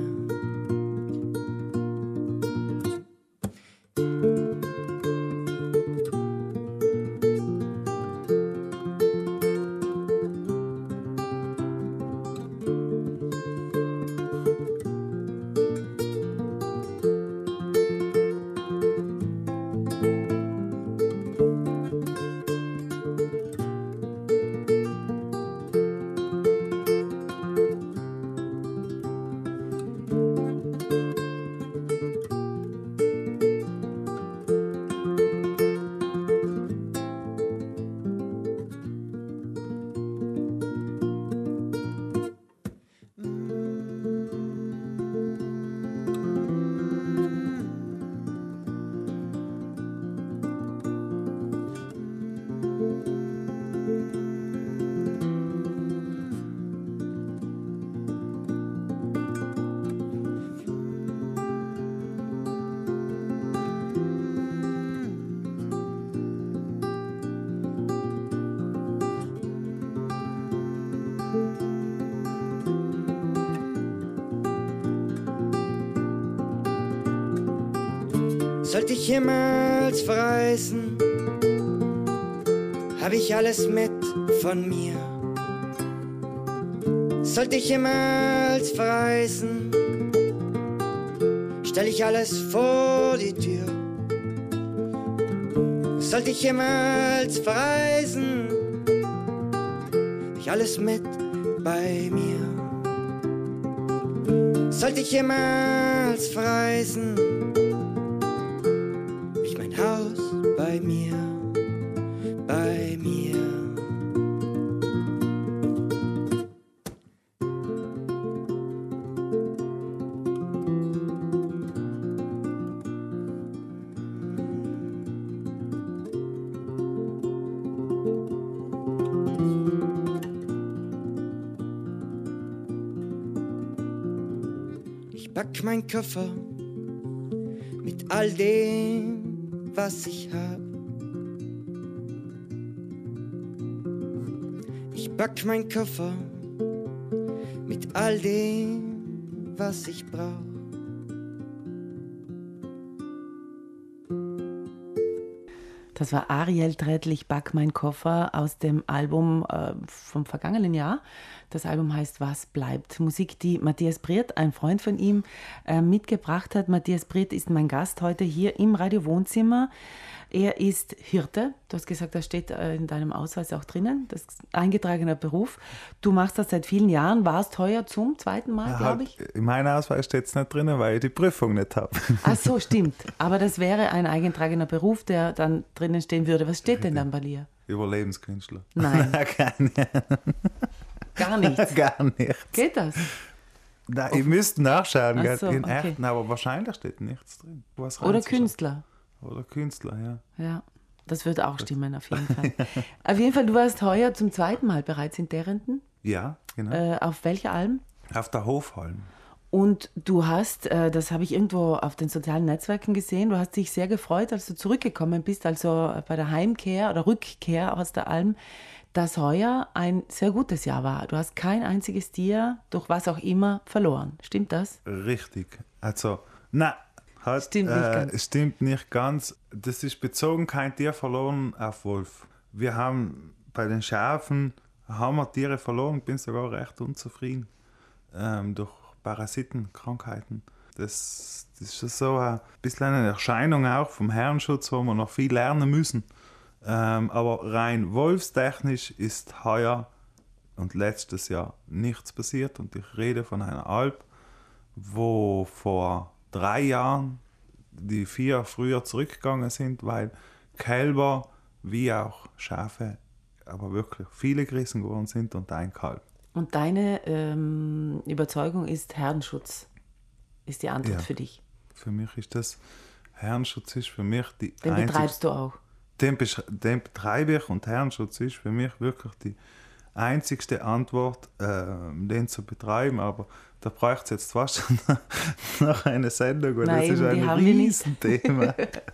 Sollte ich jemals verreisen, hab ich alles mit von mir. Sollte ich jemals verreisen, stell ich alles vor die Tür. Sollte ich jemals verreisen, ich alles mit bei mir. Sollte ich jemals verreisen, ich mein Haus bei mir, bei mir. Pack mein Koffer mit all dem, was ich hab. Ich pack mein Koffer mit all dem, was ich brauch. Das war Ariel Trettl, ich pack mein Koffer aus dem Album äh, vom vergangenen Jahr. Das Album heißt Was bleibt? Musik, die Matthias Briert, ein Freund von ihm, äh, mitgebracht hat. Matthias Briert ist mein Gast heute hier im Radio Wohnzimmer. Er ist Hirte. Du hast gesagt, das steht äh, in deinem Ausweis auch drinnen. Das ist ein eingetragener Beruf. Du machst das seit vielen Jahren. Warst heuer zum zweiten Mal, glaube ich? In meinem Ausweis steht es nicht drinnen, weil ich die Prüfung nicht habe. Ach so, stimmt. Aber das wäre ein eingetragener Beruf, der dann drinnen stehen würde. Was steht denn dann bei dir? Überlebenskünstler. Nein. Gar nicht. Gar nichts? Gar nichts. Geht das? Nein, ich müsste nachschauen, Ach so, in okay. echt, aber wahrscheinlich steht nichts drin. Was Oder reinzuschauen. Künstler? Oder Künstler, ja. Ja, das würde auch stimmen, auf jeden Fall. Auf jeden Fall, du warst heuer zum zweiten Mal bereits in Derrenten. Ja, genau. Äh, auf welcher Alm? Auf der Hofhalm. Und du hast, äh, das habe ich irgendwo auf den sozialen Netzwerken gesehen, du hast dich sehr gefreut, als du zurückgekommen bist, also bei der Heimkehr oder Rückkehr aus der Alm, dass heuer ein sehr gutes Jahr war. Du hast kein einziges Tier, durch was auch immer, verloren. Stimmt das? Richtig. Also, nein. Halt, Stimmt nicht äh, ganz. Stimmt nicht ganz. Das ist bezogen, kein Tier verloren auf Wolf. Wir haben bei den Schafen haben wir Tiere verloren, bin sogar recht unzufrieden. Ähm, durch Parasiten, Krankheiten. Das, das ist schon so ein bisschen eine Erscheinung auch vom Herrenschutz, wo wir noch viel lernen müssen. Ähm, aber rein wolfstechnisch ist heuer und letztes Jahr nichts passiert. Und ich rede von einer Alp, wo vor drei Jahren die vier früher zurückgegangen sind, weil Kälber wie auch Schafe aber wirklich viele gerissen geworden sind und ein Kalb. Und deine ähm, Überzeugung ist, Herdenschutz ist die Antwort Ja. für dich. Für mich ist das, Herrenschutz ist für mich die Den einzigste- betreibst du auch. Den, besch- den betreibe ich und Herrenschutz ist für mich wirklich die einzigste Antwort, äh, den zu betreiben. Aber da braucht es jetzt fast noch eine Sendung, weil Nein, das ist die ein haben wir nicht. Riesenthema.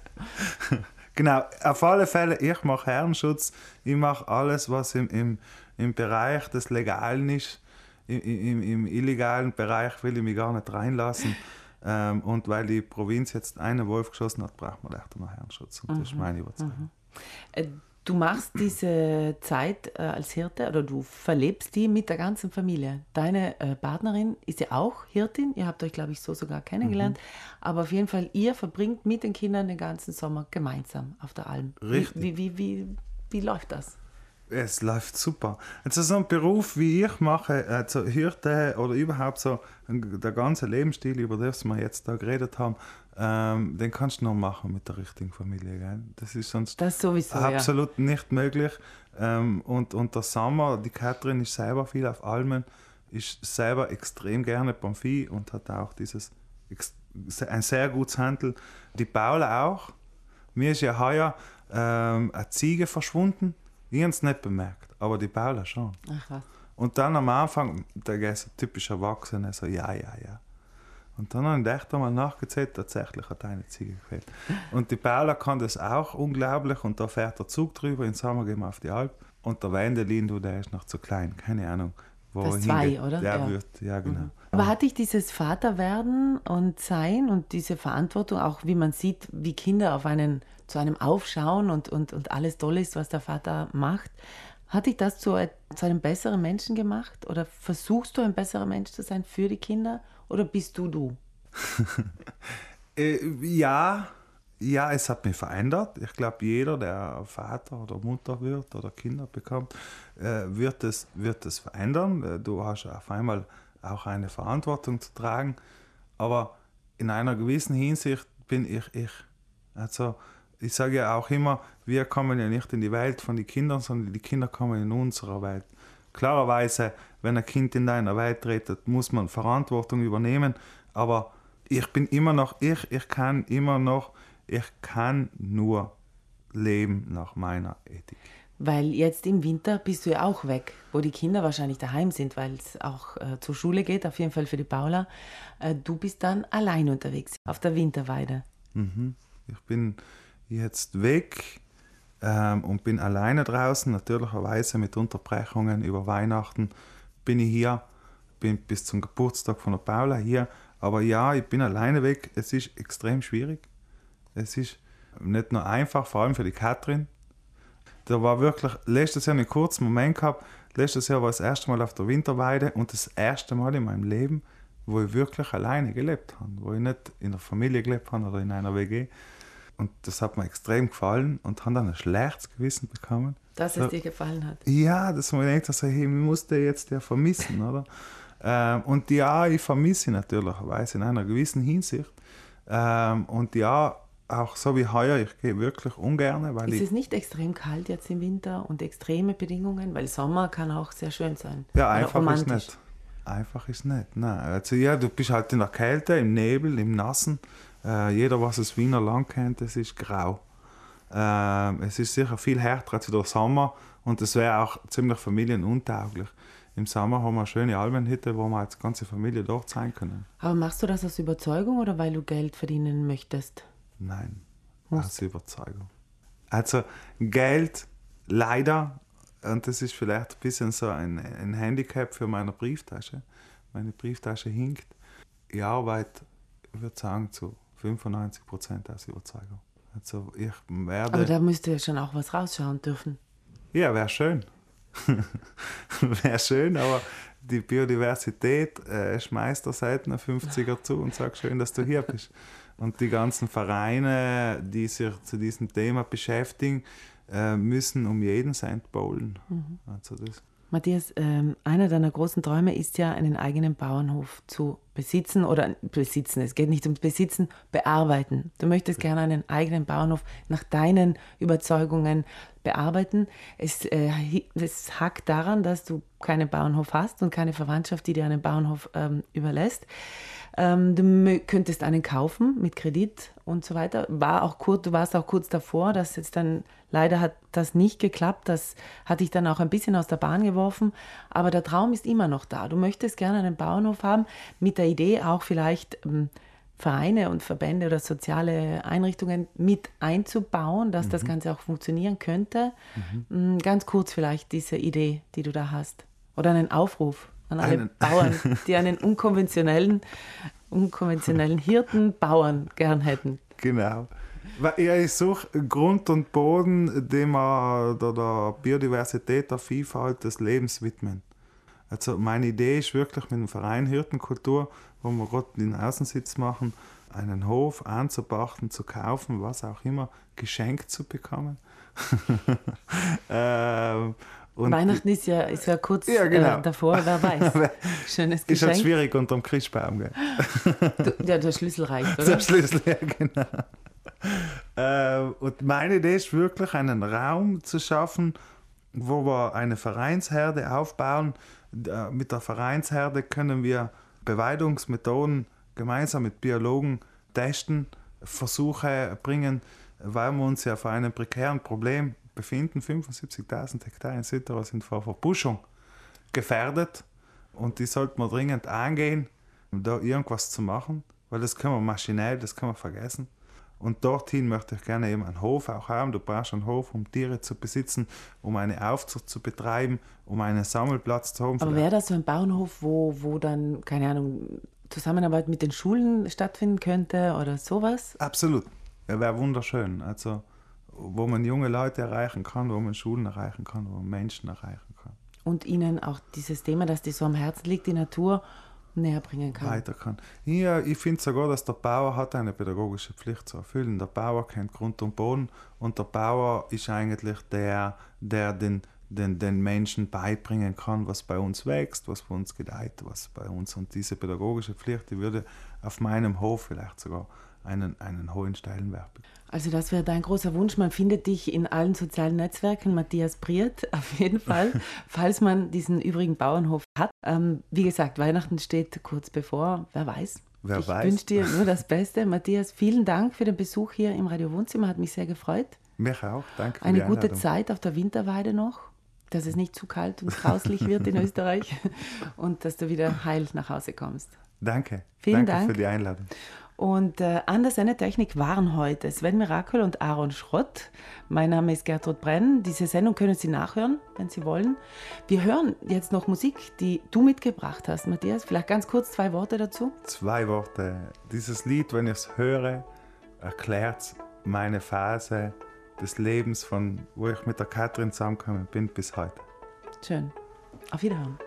Genau, auf alle Fälle, ich mache Herrenschutz, ich mache alles, was im, im, im Bereich des Legalen ist. Im, im, Im illegalen Bereich will ich mich gar nicht reinlassen. Ähm, und weil die Provinz jetzt einen Wolf geschossen hat, braucht man echt noch Herrenschutz. Und das ist meine Überzeugung. Äh, Du machst diese Zeit äh, als Hirte oder du verlebst die mit der ganzen Familie. Deine äh, Partnerin ist ja auch Hirtin. Ihr habt euch, glaube ich, so sogar kennengelernt. Aber auf jeden Fall, ihr verbringt mit den Kindern den ganzen Sommer gemeinsam auf der Alm. Richtig. Wie, wie, wie, wie, wie läuft das? Es läuft super. Also so ein Beruf, wie ich mache, also Hirte oder überhaupt so der ganze Lebensstil, über das wir jetzt da geredet haben, ähm, den kannst du nur machen mit der richtigen Familie. Gell? Das ist sonst Das sowieso, ja. absolut nicht möglich. Ähm, und, und der Sommer, die Katrin ist selber viel auf Almen, ist selber extrem gerne beim Vieh und hat auch dieses ex- ein sehr gutes Handel. Die Paula auch. Mir ist ja heuer ähm, eine Ziege verschwunden. Ich habe es nicht bemerkt, aber die Paula schon. Ach was. Und dann am Anfang, der ist so typisch Erwachsener, so ja, ja, ja. Und dann habe ich echt einmal nachgezählt, tatsächlich hat eine Ziege gefehlt. Und die Paula kann das auch unglaublich und da fährt der Zug drüber, im Sommer gehen wir auf die Alp. Und der Wendelin, du, der ist noch zu klein, keine Ahnung. Wo Das er zwei, hingeht. oder? Der Ja. wird, ja genau. Aber hat dich dieses Vaterwerden und Sein und diese Verantwortung, auch wie man sieht, wie Kinder auf einen, zu einem aufschauen und, und, und alles toll ist, was der Vater macht, Hat dich das zu, zu einem besseren Menschen gemacht? Oder versuchst du ein besserer Mensch zu sein für die Kinder? Oder bist du du? äh, ja, ja, es hat mich verändert. Ich glaube, jeder, der Vater oder Mutter wird oder Kinder bekommt, äh, wird, es, wird es verändern. Du hast auf einmal auch eine Verantwortung zu tragen. Aber in einer gewissen Hinsicht bin ich ich. Also ich sage ja auch immer, wir kommen ja nicht in die Welt von den Kindern, sondern die Kinder kommen in unsere Welt. Klarerweise, wenn ein Kind in deiner Welt tritt, muss man Verantwortung übernehmen, aber ich bin immer noch ich, ich kann immer noch, ich kann nur leben nach meiner Ethik. Weil jetzt im Winter bist du ja auch weg, wo die Kinder wahrscheinlich daheim sind, weil es auch äh, zur Schule geht, auf jeden Fall für die Paula. Äh, du bist dann allein unterwegs auf der Winterweide. Mhm. Ich bin jetzt weg ähm, und bin alleine draußen, natürlicherweise mit Unterbrechungen über Weihnachten bin ich hier, bin bis zum Geburtstag von der Paula hier, aber ja, ich bin alleine weg, es ist extrem schwierig, es ist nicht nur einfach, vor allem für die Katrin. Da war wirklich, letztes Jahr einen kurzen Moment gehabt, letztes Jahr war das erste Mal auf der Winterweide und das erste Mal in meinem Leben, wo ich wirklich alleine gelebt habe, wo ich nicht in einer Familie gelebt habe oder in einer W G. Und das hat mir extrem gefallen und habe dann ein schlechtes Gewissen bekommen. Dass es dir gefallen hat? Ja, dass man denkt, also, hey, ich muss den jetzt ja vermissen, oder? Ähm, und ja, ich vermisse ihn natürlicherweise in einer gewissen Hinsicht. Ähm, und ja, auch so wie heuer, ich gehe wirklich ungern. Weil ist ich, es nicht extrem kalt jetzt im Winter und extreme Bedingungen? Weil Sommer kann auch sehr schön sein. Ja, einfach ist nicht. Einfach ist nicht. Nein. Also ja, du bist halt in der Kälte, im Nebel, im Nassen. Äh, jeder, was das Wiener Land kennt, es ist grau. Äh, es ist sicher viel härter als der Sommer und es wäre auch ziemlich familienuntauglich. Im Sommer haben wir eine schöne Almenhütte, wo wir als ganze Familie dort sein können. Aber machst du das aus Überzeugung oder weil du Geld verdienen möchtest? Nein, Muss. aus Überzeugung. Also Geld, leider, und das ist vielleicht ein bisschen so ein, ein Handicap für meine Brieftasche. Meine Brieftasche hinkt. Ich arbeite, ich würde sagen, zu fünfundneunzig Prozent aus Überzeugung. Also ich werde... Aber da müsste ja schon auch was rausschauen dürfen. Ja, wäre schön. wäre schön, aber die Biodiversität äh, schmeißt da selten einen fünfziger zu und sagt, schön, dass du hier bist. Und die ganzen Vereine, die sich zu diesem Thema beschäftigen, äh, müssen um jeden Cent bowlen. Mhm. Also das. Matthias, ähm, einer deiner großen Träume ist ja, einen eigenen Bauernhof zu besitzen oder besitzen, es geht nicht ums Besitzen, bearbeiten. Du möchtest gerne einen eigenen Bauernhof nach deinen Überzeugungen bearbeiten. Es, äh, es hakt daran, dass du keinen Bauernhof hast und keine Verwandtschaft, die dir einen Bauernhof ähm, überlässt. Ähm, du könntest einen kaufen mit Kredit und so weiter. War auch kurz, du warst auch kurz davor, dass jetzt dann, leider hat das nicht geklappt. Das hat dich dann auch ein bisschen aus der Bahn geworfen. Aber der Traum ist immer noch da. Du möchtest gerne einen Bauernhof haben, mit der Idee auch vielleicht ähm, Vereine und Verbände oder soziale Einrichtungen mit einzubauen, dass mhm. das Ganze auch funktionieren könnte. Mhm. Ganz kurz vielleicht diese Idee, die du da hast. Oder einen Aufruf an alle einen. Bauern, die einen unkonventionellen, unkonventionellen Hirtenbauern gern hätten. Genau. Ja, ich suche Grund und Boden, dem wir der, der Biodiversität, der Vielfalt des Lebens widmen. Also meine Idee ist wirklich mit dem Verein Hirtenkultur, wo wir gerade den Außensitz machen, einen Hof anzupachten, zu kaufen, was auch immer, geschenkt zu bekommen. ähm, Und Weihnachten ist ja, ist ja kurz ja, genau. äh, davor, wer weiß. Schönes Geschenk. Ist halt schwierig unter dem Christbaum. Gell? Du, ja, der Schlüssel reicht, oder? Der Schlüssel, ja, genau. äh, und meine Idee ist wirklich, einen Raum zu schaffen, wo wir eine Vereinsherde aufbauen. Mit der Vereinsherde können wir Beweidungsmethoden gemeinsam mit Biologen testen, Versuche bringen, weil wir uns ja vor einem prekären Problem befinden. fünfundsiebzigtausend Hektar in Südtirol sind vor Verbuschung gefährdet und die sollten wir dringend angehen, um da irgendwas zu machen, weil das können wir maschinell, das können wir vergessen. Und dorthin möchte ich gerne eben einen Hof auch haben. Du brauchst einen Hof, um Tiere zu besitzen, um eine Aufzucht zu betreiben, um einen Sammelplatz zu haben. Aber wäre das so ein Bauernhof, wo, wo dann, keine Ahnung, Zusammenarbeit mit den Schulen stattfinden könnte oder sowas? Absolut. Ja, wäre wunderschön. Also wo man junge Leute erreichen kann, wo man Schulen erreichen kann, wo man Menschen erreichen kann. Und ihnen auch dieses Thema, das dir so am Herzen liegt, die Natur, näher bringen kann. Weiter kann. Ja, ich finde sogar, dass der Bauer hat eine pädagogische Pflicht zu erfüllen. Der Bauer kennt Grund und Boden und der Bauer ist eigentlich der, der den, den, den Menschen beibringen kann, was bei uns wächst, was bei uns gedeiht, was bei uns. Und diese pädagogische Pflicht, die würde auf meinem Hof vielleicht sogar einen, einen hohen Stellenwert bekommen. Also das wäre dein großer Wunsch. Man findet dich in allen sozialen Netzwerken, Matthias Briert, auf jeden Fall, falls man diesen übrigen Bauernhof hat. Ähm, wie gesagt, Weihnachten steht kurz bevor, wer weiß. Wer ich weiß. wünsche dir nur das Beste. Matthias, vielen Dank für den Besuch hier im Radio Wohnzimmer, hat mich sehr gefreut. Mich auch, danke für Eine die gute Einladung. Zeit auf der Winterweide noch, dass es nicht zu kalt und grauslich wird in Österreich und dass du wieder heil nach Hause kommst. Danke, Vielen danke Dank. für die Einladung. Und äh, an der Sendetechnik waren heute Sven Mirakel und Aaron Schrott. Mein Name ist Gertrud Brenn. Diese Sendung können Sie nachhören, wenn Sie wollen. Wir hören jetzt noch Musik, die du mitgebracht hast, Matthias. Vielleicht ganz kurz zwei Worte dazu. Zwei Worte. Dieses Lied, wenn ich es höre, erklärt meine Phase des Lebens, von wo ich mit der Katrin zusammengekommen bin, bis heute. Schön. Auf Wiederhören.